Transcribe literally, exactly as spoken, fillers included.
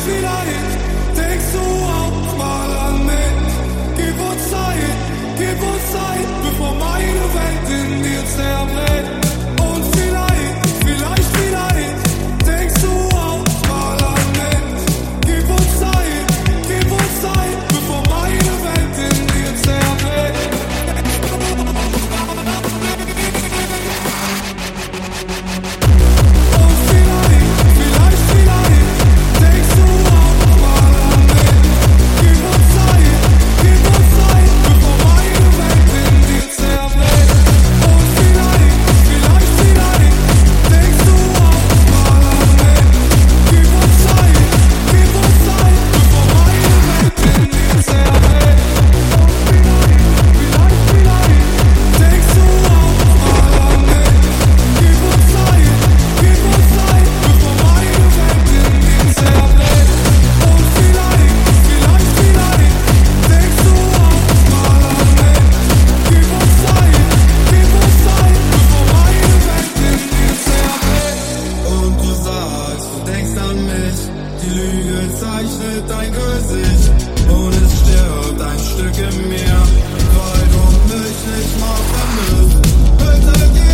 vielleicht denkst du auch mal an mich. Gib uns Zeit, gib uns Zeit, bevor meine Welt in dir zerbricht. Und vielleicht, vielleicht, vielleicht denkst du auch mal an mich. Gib uns Zeit, gib uns Zeit, bevor meine Welt in dir zerbricht. Und vielleicht, vielleicht, vielleicht denkst du auch mal an mich. Gib uns Zeit, gib uns Zeit, bevor meine Welt in dir zerbricht. Und vielleicht, vielleicht, vielleicht denkst du auch mal an mich. Gib uns Zeit, gib uns Zeit, bevor meine Welt in dir zerbricht. Und vielleicht, vielleicht, vielleicht denkst du auch mal an mich. Gib uns Zeit, gib uns Zeit, bevor meine Welt in dir zerbricht. Und vielleicht, vielleicht, vielleicht denkst du auch mal an mich. Gib uns Zeit, gib uns Zeit, bevor meine Welt in dir zerbricht. Und du sagst, du denkst an mich. Die Lüge zeichnet dein Gesicht. Und es stirbt ein Stück in mir, weil du mich nicht mal vermisst. Bitte gib